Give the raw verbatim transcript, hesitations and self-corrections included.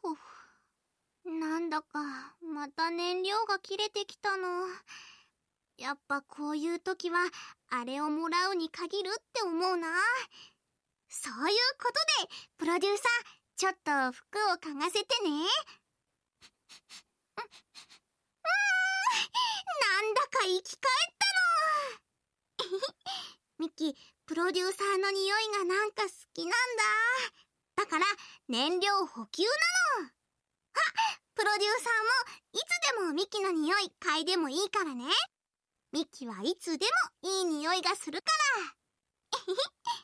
ふふ。なんだかまた燃料が切れてきたの。やっぱこういう時はあれをもらうに限るって思うな。そういうことでプロデューサー、ちょっと服を嗅がせてね。うーん、なんだか生き返ったの。ミキ、プロデューサーの匂いがなんか好きなんだ。だから燃料補給なの。あ、プロデューサーもいつでもミキの匂い嗅いでもいいからね。ミキはいつでもいい匂いがするから。